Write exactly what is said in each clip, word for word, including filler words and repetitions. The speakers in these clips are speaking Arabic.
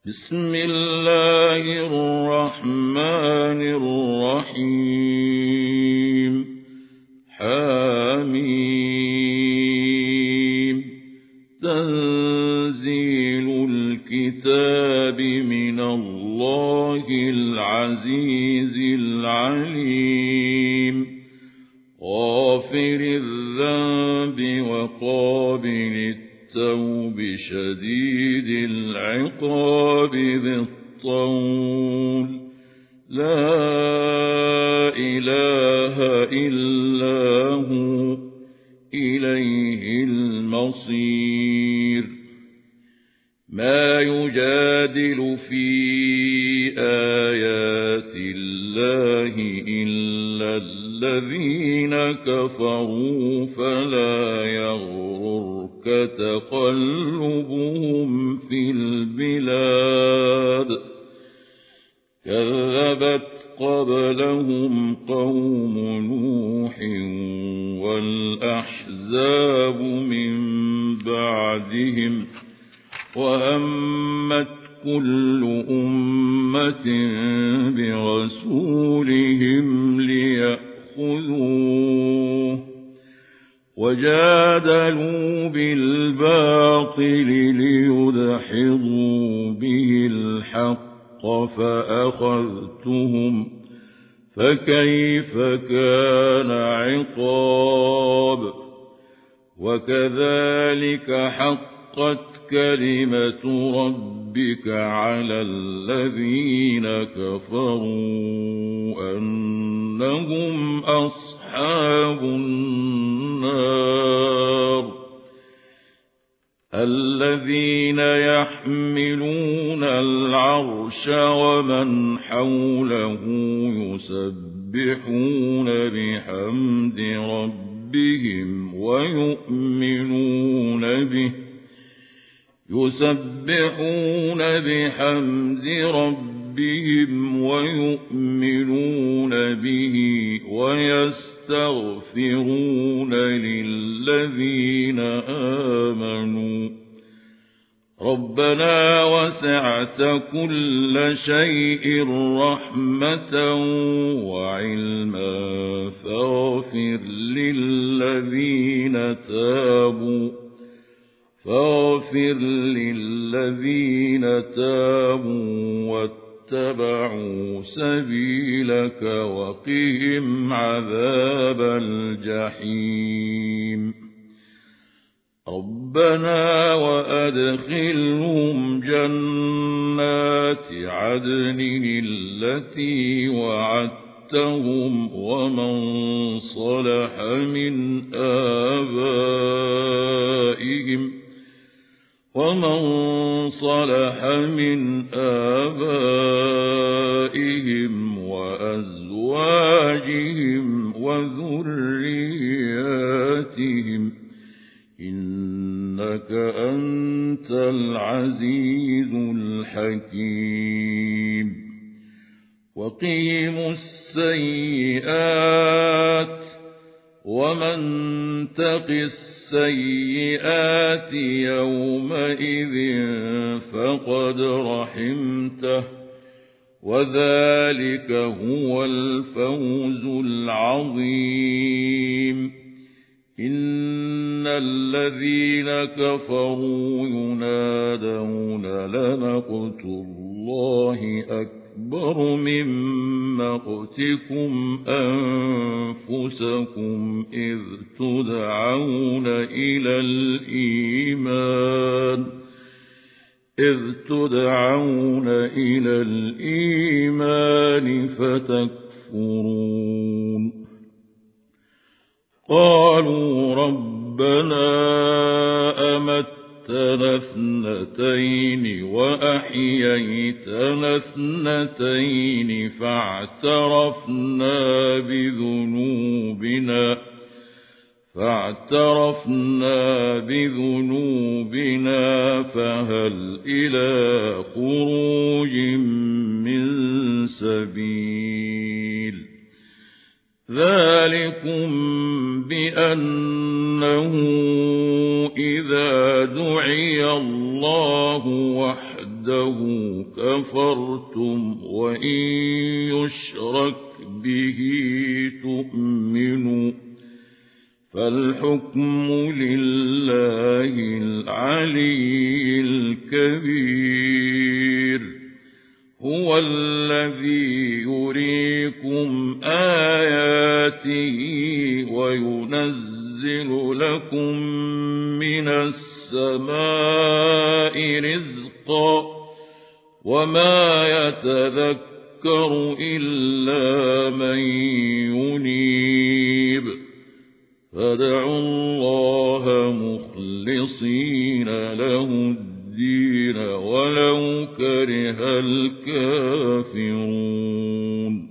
بسم الله الرحمن الرحيم حميم تنزيل الكتاب من الله العزيز العليم غافر الذنب وقابل التوب شديد العقاب ذي الطول لا إله إلا هو إليه المصير ما يجادل في آيات الله إلا الذين كفروا فلا يغررك تقلبهم في البلاد كذبت قبلهم قوم نوح والأحزاب من بعدهم وهمت كل أمة برسولهم ليأخذوه وجادلوا بالباطل ليدحضوا به الحق فأخذتهم فكيف كان عقاب وكذلك حقت كلمة ربك على الذين كفروا أنهم أصحاب النار الذين يحملون العرش ومن حوله يسبحون بحمد ربهم ويؤمنون به يسبحون بحمد ربهم ويؤمنون به ويستغفرون للذين آمنوا ربنا وسعت كل شيء رحمة وعلما فاغفر للذين تابوا فاغفر للذين تابوا واتبعوا سبيلك وقهم عذاب الجحيم ربنا وأدخلهم جنات عدن التي وعدتهم ومن صلح من آبائهم ومن صلح من آبائهم وأزواجهم وذرياتهم إنك أنت العزيز الحكيم وقهم السيئات ومن تق السيئات يومئذ فقد رحمته وذلك هو الفوز العظيم إن الذين كفروا ينادون لمقت الله أكبر من مقتكم أنفسكم إذ تدعون إلى الإيمان إذ تدعون إلى الإيمان فتكفرون قالوا ربنا أمتنا اثنتين وأحييتنا اثنتين فاعترفنا بذنوبنا فاعترفنا بذنوبنا فهل إلى خروج من سبيل ذلكم بأنه إذا دعي الله وحده كفرتم وإن يشرك به تؤمنوا فالحكم لله العلي الكبير هو الذي يريكم آياته وينزل لكم من السماء رزقا وما يتذكر إلا من ينيب فادعوا الله مخلصين له الدين ولو كره الكافرون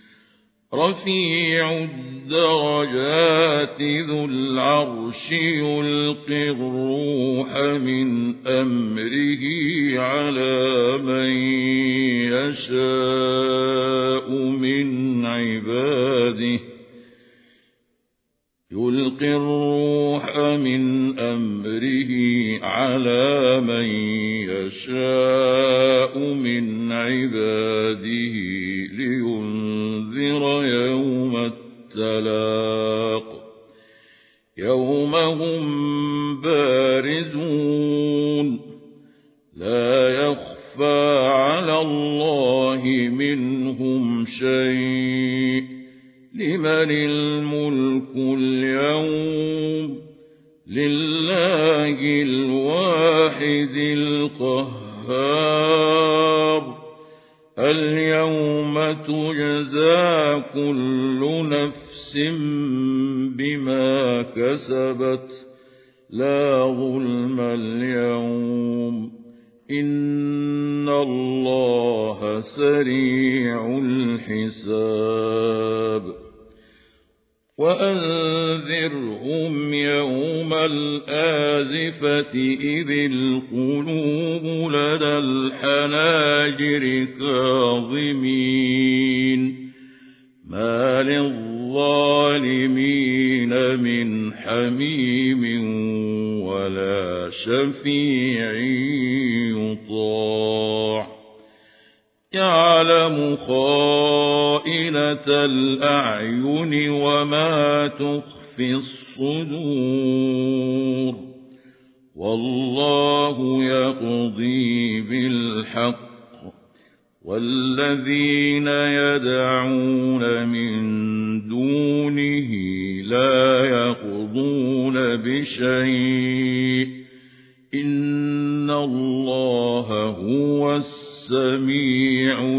رفيع الدرجات ذو العرش يلقي الروح من أمره على من يشاء من عباده يلقي الروح من أمره على من يشاء من عباده لينذر يوم التلاق يوم هم بارزون لا يخفى على الله منهم شيء لمن الملك اليوم لله الواحد القهار اليوم تجزى كل نفس بما كسبت لا ظلم اليوم إن الله سريع الحساب وأنذرهم يوم الآزفة إذ القلوب لدى الحناجر كاظمين ما للظالمين من حميم ولا شفيع يطاع يعلم خائنة الأعين وما تخفي الصدور والله يقضي بالحق والذين يدعون من دونه لا يقضون بشيء إن الله هو السميع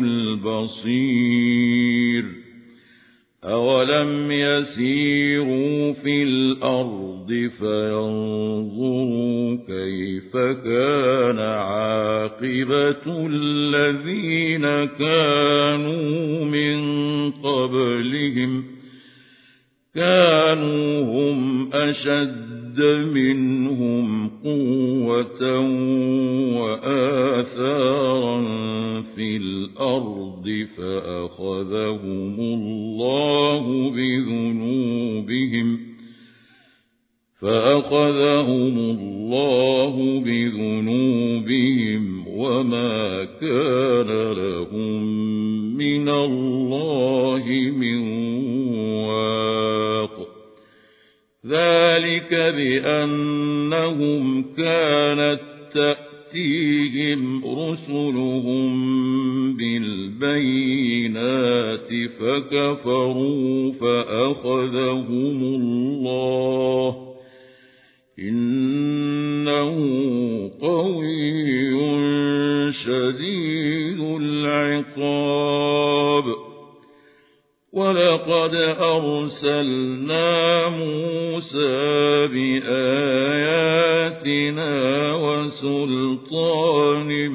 البصير أولم يسيروا في الأرض فينظروا كيف كان عاقبة الذين كانوا من قبلهم كانوا هم أشد منهم قوة وآثارا في الأرض فأخذهم الله بذنوبهم فأخذهم الله بذنوبهم وما كان لهم من الله من واق ذلك بأنهم كانت تأتيهم رسلهم بالبينات فكفروا فأخذهم الله إنه قوي شديد العقاب ولقد أرسلنا موسى بآياتنا وسلطان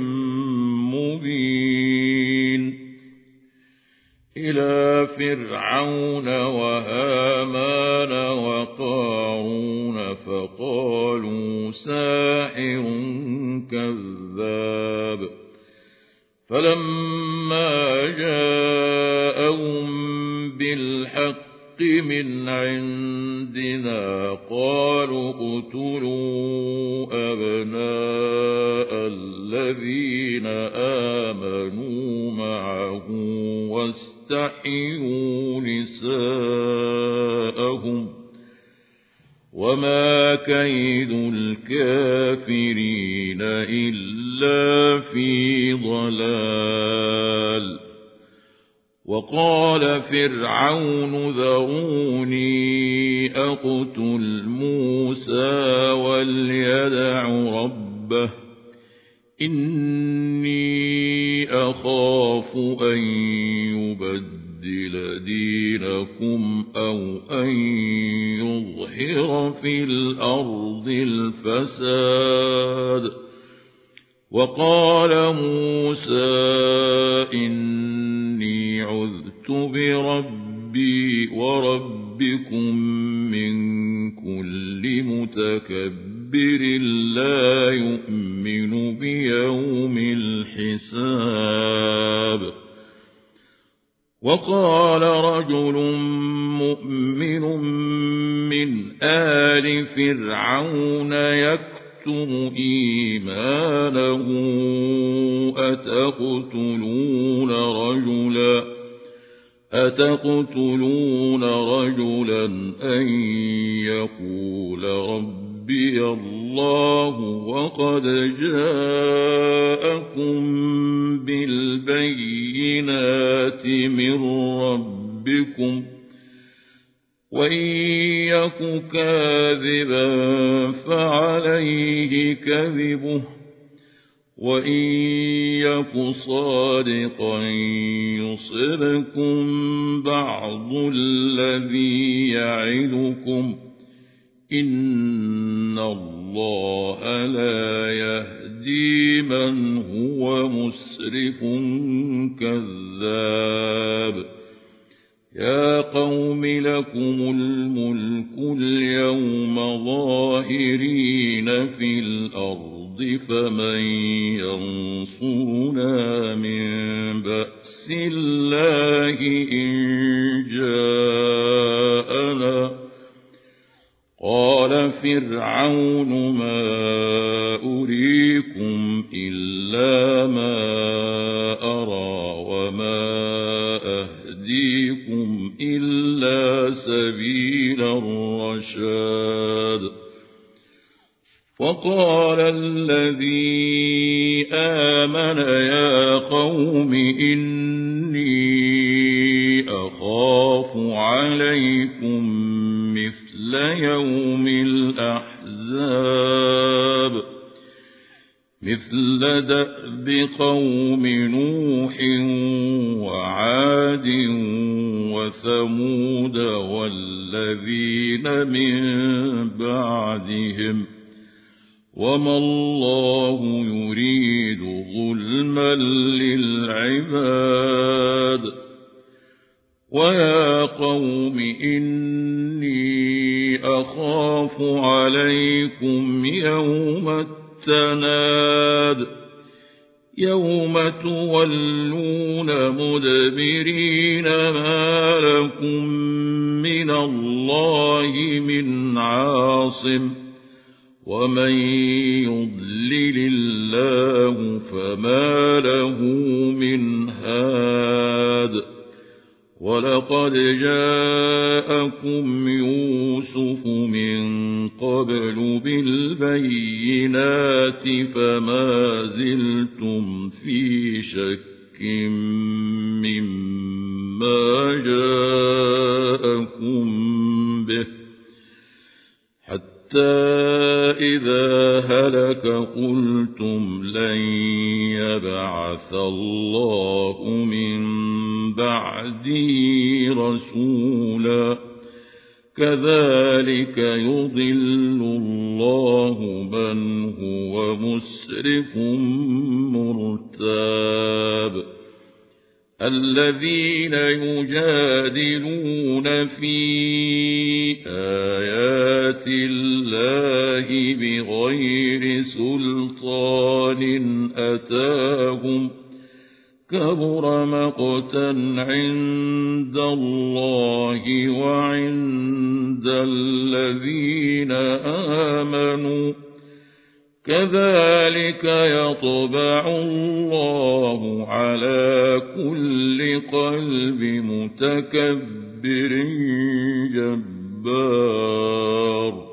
مبين إلى فرعون وهامان وقارون فقالوا ساحر كذاب فلما جاءهم بالحق من عندنا قالوا اقتلوا أبناء الذين آمنوا معه واستحيوا نساءهم وما كيد الكافرين إلا في ضلال. وقال فرعون ذروني أقتل موسى وليدع ربه إني أخاف أن يبدل دينكم أو أن يظهر في الأرض الفساد. وقال موسى إني عذت بربي وربكم من كل متكبر لا يؤمن بيوم الحساب. وقال رجل مؤمن من آل فرعون يكتم إيمانه أتقتلون رجلا أتقتلون رجلا أن يقول ربي الله وقد جاءكم بالبينات من ربكم وإن يك كاذبا فعليه كذبه وإن يك صادقا يصبكم بعض الذي يعدكم إن الله لا يهدي من هو مسرف كذاب. يا قوم لكم الملك اليوم ظاهرين في الأرض فمن ينصرنا من بأس الله إن جاءنا. قال فرعون ما أريكم إلا ما أرى وما أهديكم إلا سبيل الرشاد. وقال الذي آمن يا قوم إني أخاف عليكم مثل يوم الأحزاب مثل دأب قوم نوح وعاد وثمود والذين من بعدهم وما الله يريد ظلما للعباد. ويا قوم إني أخاف عليكم يوم التناد يوم تولون مدبرين ما لكم من الله من عاصم ومن يضلل الله فما له من هاد. ولقد جاءكم يوسف من قبل بالبينات فما زلتم في شك مما جاءكم به حتى إذا هلك قلتم لن يبعث الله من بعدي رسولا كذلك يضل الله من هو مسرف مرتاب. الذين يجادلون في آيات الله بغير سلطان أتاهم كبر مقتا عند الله وعند الذين آمنوا كذلك يطبع الله على كل قلب متكبر جبار.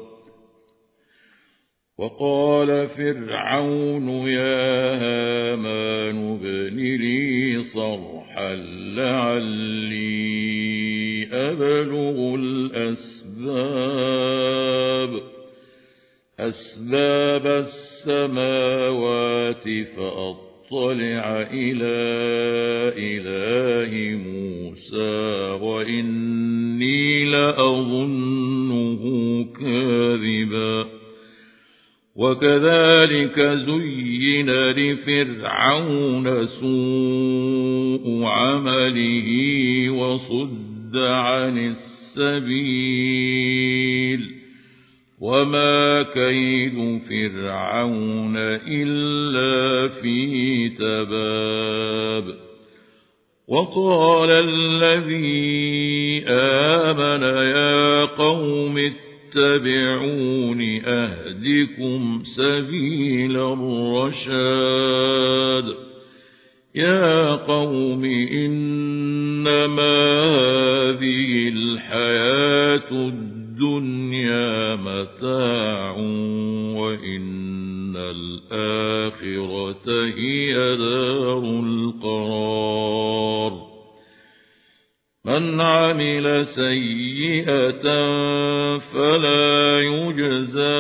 وقال فرعون يا هامان ابن لي صرحا لعلي أبلغ الأسباب أسباب السماوات فأطلع إلى إله موسى وإني لأظنه كاذبا. وكذلك زين لفرعون سوء عمله وصد عن السبيل وما كيد فرعون إلا في تباب. وقال الذي آمن يا قوم اتبعون أهدكم سبيل الرشاد. يا قوم إنما هذه الحياة الدنيا متاع وإن الآخرة هي دار القرار. من عمل سيئة فلا يجزى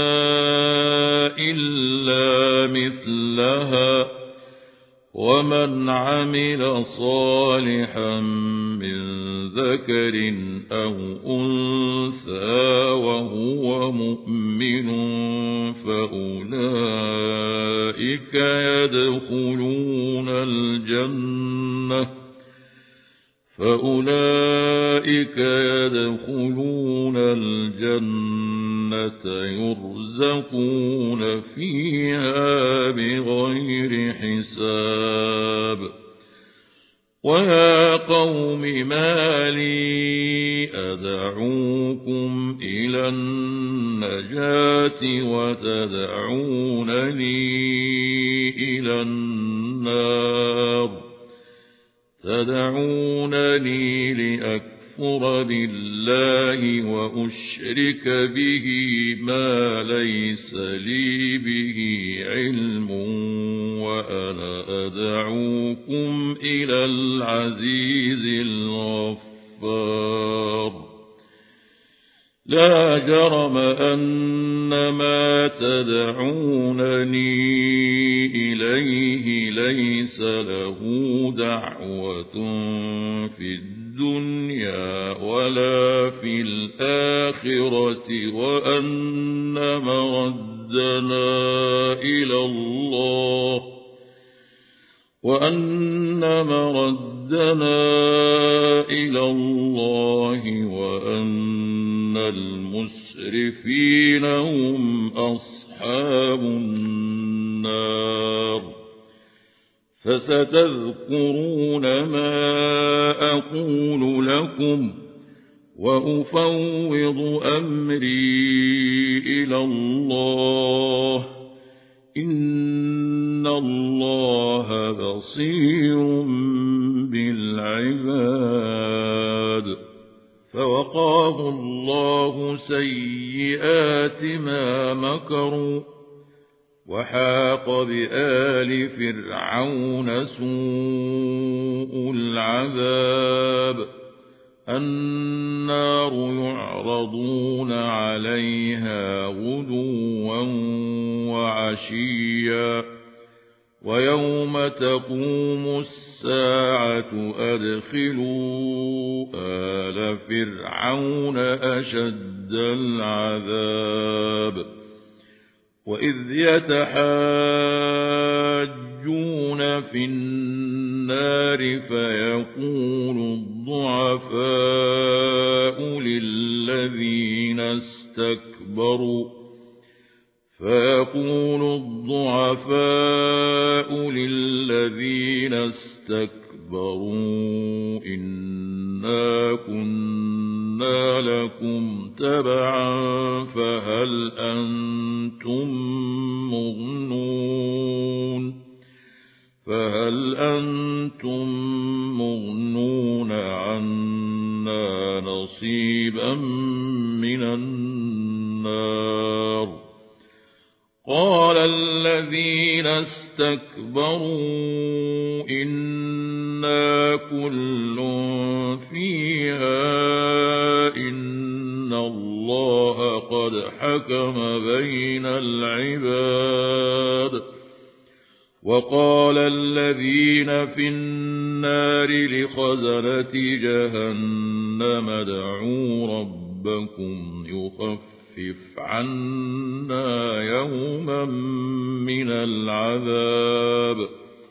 إلا مثلها ومن عمل صالحا من ذكر أو أنثى وهو مؤمن فأولئك يدخلون الجنة فأولئك يدخلون الجنة يرزقون فيها بغير حساب. ويا قوم ما لي أدعوكم إلى النجاة وتدعونني إلى النار تدعونني لأكفر بالله وأشرك به ما ليس لي به علم وأنا أدعوكم إلى العزيز الغفار. لا جرم أن ما تدعونني إليه ليس له دعوة في الدنيا ولا في الآخرة وأن مردنا إلى الله وأن مردنا إلى الله وأن المسرفين هم أصحاب النار. فستذكرون ما أقول لكم وأفوض أمري إلى الله إن الله بصير بالعباد. فوقاه الله سيئات ما مكروا وحاق بآل فرعون سوء العذاب. النار يعرضون عليها غدوا وعشيا ويوم تقوم الساعة أدخلوا آل فرعون أشد العذاب. وإذ يتحاجون في النار فيقول الضعفاء للذين استكبروا فيقول الضعفاء للذين استكبروا إنا كنا لكم تبعا فهل أنتم مغنون فهل أنتم مغنون عنا نصيبا من النار قال الذين استكبروا إنا كل فيها إن الله قد حكم بين العباد وقال الذين في النار لخزنة جهنم ادعوا ربكم يخفف عنا يوما من العذاب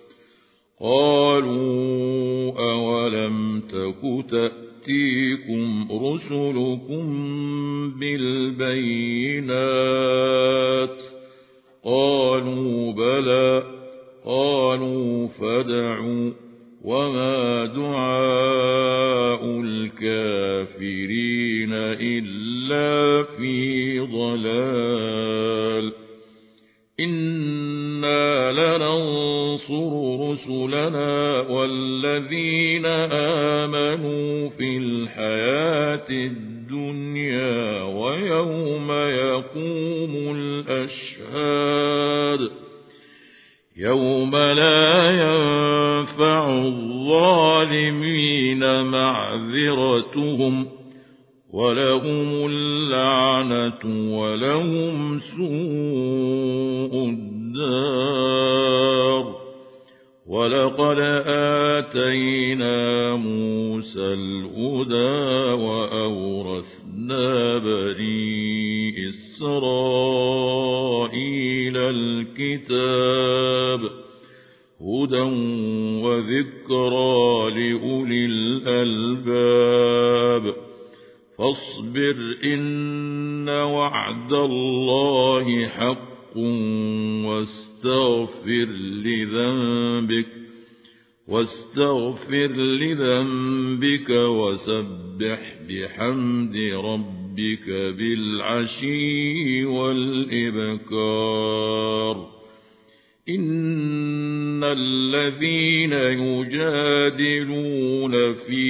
قالوا أولم تك تأتيكم رسلكم بالبينات قالوا بلى قالوا فادعوا وما دعاء الكافرين إلا في ضلال إنا لننصر رسلنا والذين آمنوا في الحياة الدنيا ويوم يقوم الأشهاد يوم لا ينفع الظالمين معذرتهم ولهم اللعنة ولهم سوء الدار ولقد آتينا موسى الهدى وأورثنا بني إسرائيل الكتاب هدى وذكرى لأولي الألباب فاصبر إن وعد الله حق واستغفر لذنبك واستغفر لذنبك وسبح بحمد ربك بالعشي والإبكار إن الذين يجادلون في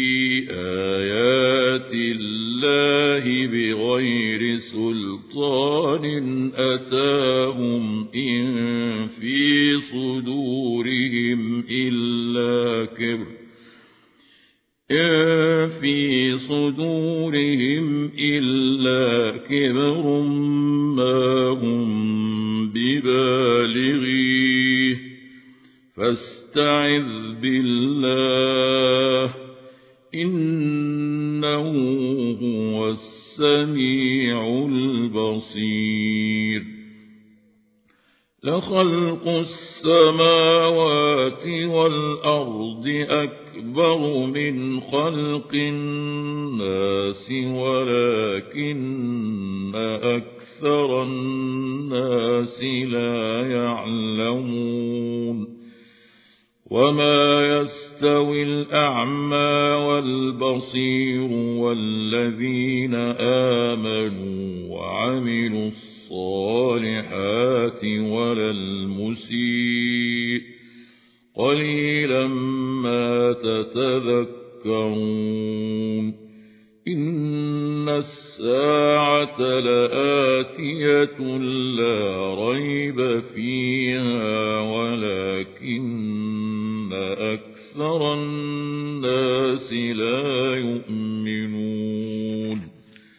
آيات الله بغير سلطان أتاهم إن في صدورهم إلا كبر إن في صدورهم إلا كبر ما هم ببالغيه فاستعذ بالله إنه هو السميع البصير لخلق السماوات والأرض أكبر من خلق الناس ولكن أكثر الناس لا يعلمون وما يستوي الأعمى والبصير والذين آمنوا وعملوا الصالحات ولا المسيء قليلا ما تتذكرون إن الساعة لآتية لا ريب فيها ولكن أكثر الناس لا يؤمنون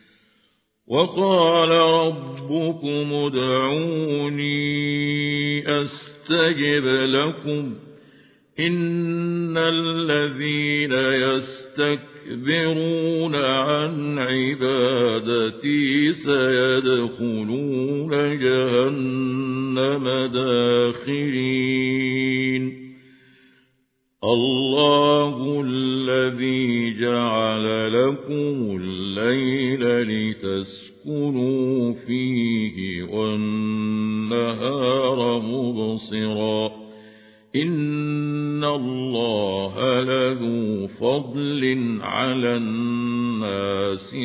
وقال ربكم ادعوني أستجب لكم إن الذين يستكبرون عن عبادتي سيدخلون جهنم داخرين الله الذي جعل لكم الليل لتسكنوا فيه والنهار مبصرا إن الله لذو فضل على الناس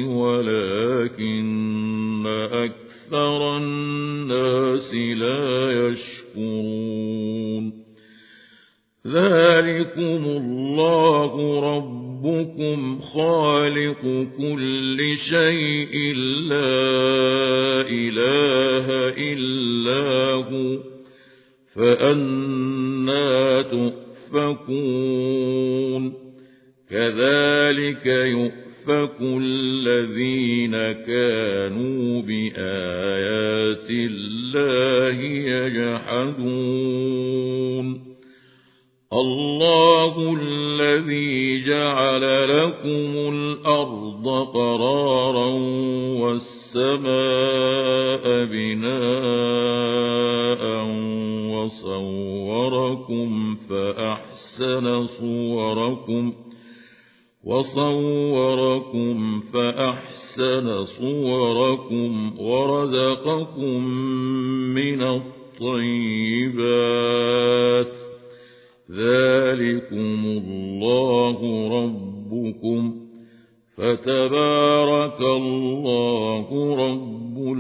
ولكن أكثر الناس لا يشكرون ذلكم الله ربكم خالق كل شيء لا إله إلا هو فأنى تؤفكون كذلك يؤفك الذين كانوا بآيات الله يجحدون الله الذي جعل لكم الأرض قرارا والسماء بناء وصوركم فأحسن صوركم وصوركم فأحسن صوركم ورزقكم من الطيبات ذلكم الله ربكم فتبارك الله رب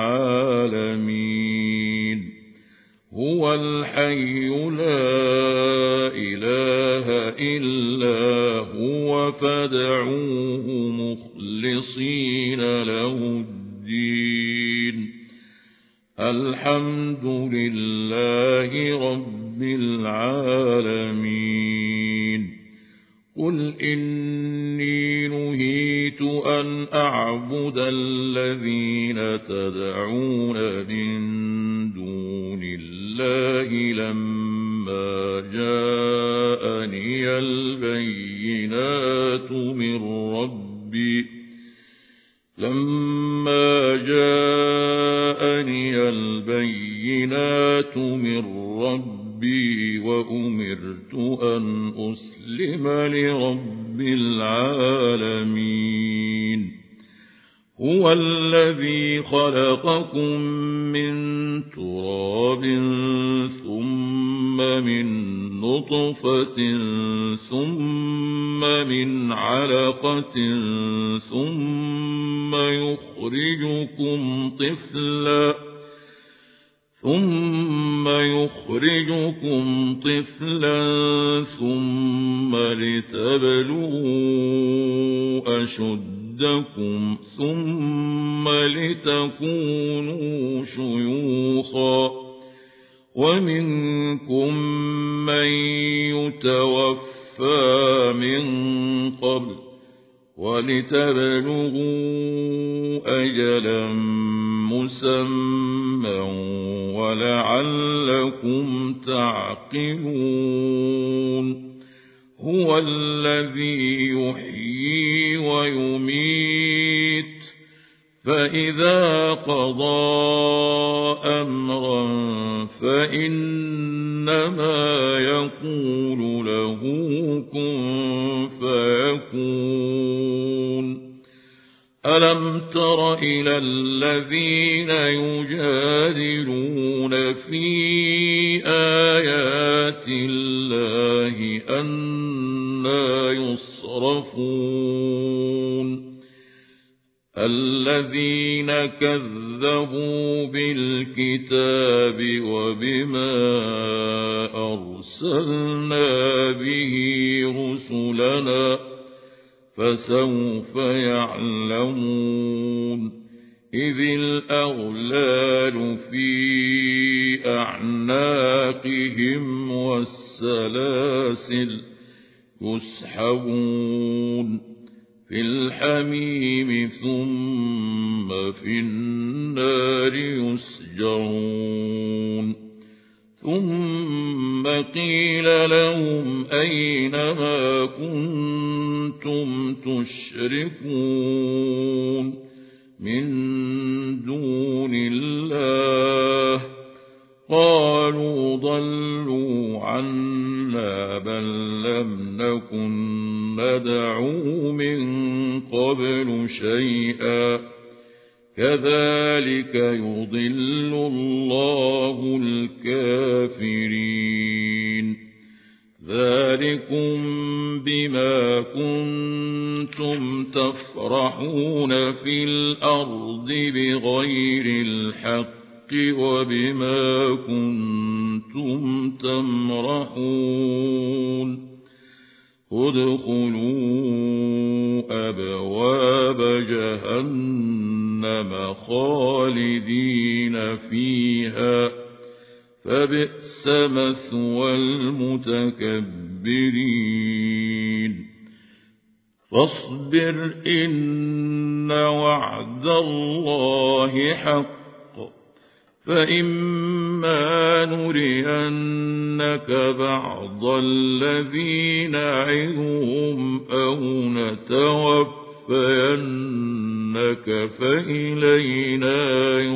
العالمين هو الحي لا إله إلا هو فادعوه مخلصين له الدين الحمد لله رب العالمين قل إني نهيت أن أعبد الذين تدعون من دون الله لما جاءني البينات من ربي لما جاءني البينات من ربي وأمرت أن أسلم لرب العالمين هو الذي خلقكم من تراب ثم من نطفة ثم من علقة ثم يخرجكم طفلا ثم يخرجكم طفلا ثم لتبلغوا أشدكم ثم لتكونوا شيوخا ومنكم من يتوفى من قبل ولتبلغوا أجلا مسمى ولعلكم تعقلون هو الذي يحيي ويميت فإذا قضى أمرا فإنما يقول له كن فيكون ألم تر إلى الذين يجادلون في آيات الله أنى يصرفون الذين كذبوا بالكتاب وبما أرسلنا به رسلنا فسوف يعلمون إذ الأغلال في أعناقهم والسلاسل يسحبون في الحميم ثم في النار يسجرون ثم قيل لهم أين ما كنتم تشركون من دون الله قالوا ضلوا عنا كأن لم نكن ندعو من قبل شيئا كذلك يضل الله الكافرين ذلكم بما كنتم تفرحون في الأرض بغير الحق وبما كنتم تمرحون ادخلوا أبواب جهنم خالدين فيها فبئس مثوى المتكبرين فاصبر إن وعد الله حق فإما نرينك بعض الذي نعظهم أو نتوفينك فإلينا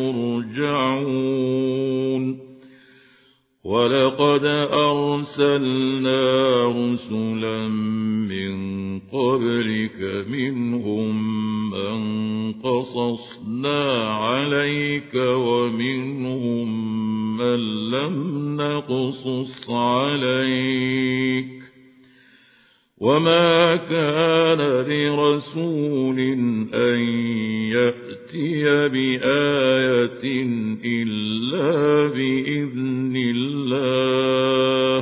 يرجعون ولقد أرسلنا رسلا من قبلك منهم من قصصنا عليك ومنهم من لم نقصص عليك وما كان لرسول أن يأتي بآية إلا بإذن الله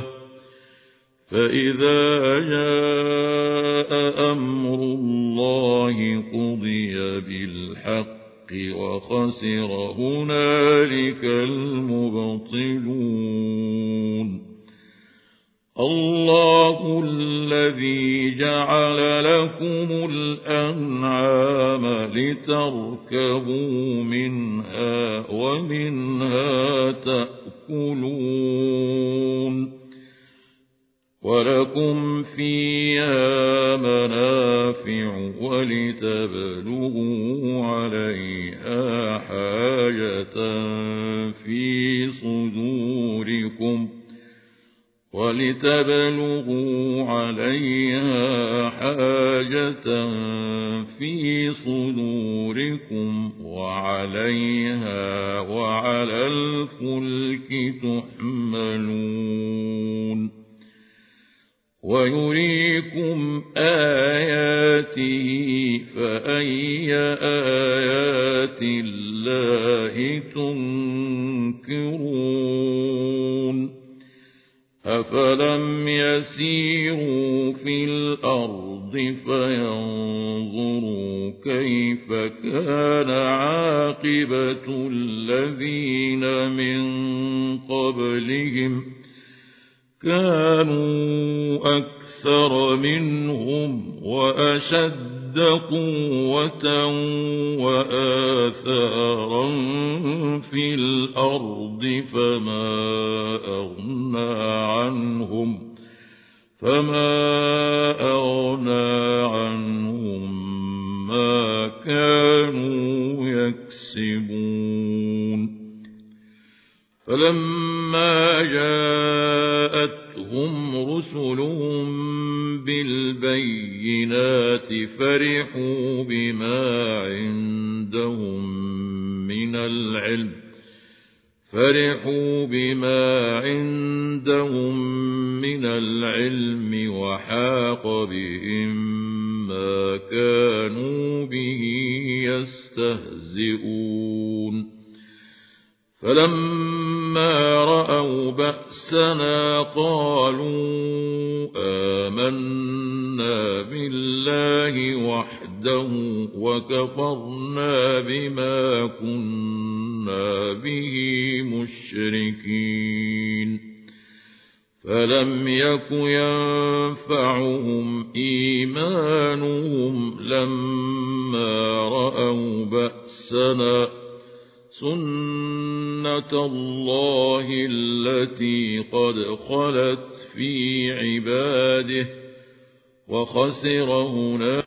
فإذا جاء أمر الله قضي بالحق وخسر هنالك المبطلون الله الذي جعل لكم الأنعام لتركبوا منها ومنها تأكلون ولكم فيها منافع ولتبلغوا عليها حاجة في صدوركم ولتبلغوا عليها حاجة في صدوركم وعليها وعلى الفلك تحملون ويريكم آياته فأي آيات الله تنكرون أفلم يسيروا في الأرض فينظروا كيف كان عاقبة الذين من قبلهم كانوا أكثر منهم وأشد قوة وآثارا في الأرض فما أغنى عنهم فما أغنى عنهم ما كانوا يكسبون فلما جاءتهم رسلهم بالبينات فرحوا بما عندهم من العلم فرحوا بما عندهم من العلم وحاق بهم ما كانوا به يستهزئون فلما رأوا بأسنا قالوا آمنا بالله وحده وكفرنا بما كنا به مشركين فلم يك ينفعهم إيمانهم لما رأوا بأسنا سنة الله التي قد خلت في عباده وخسر هنالك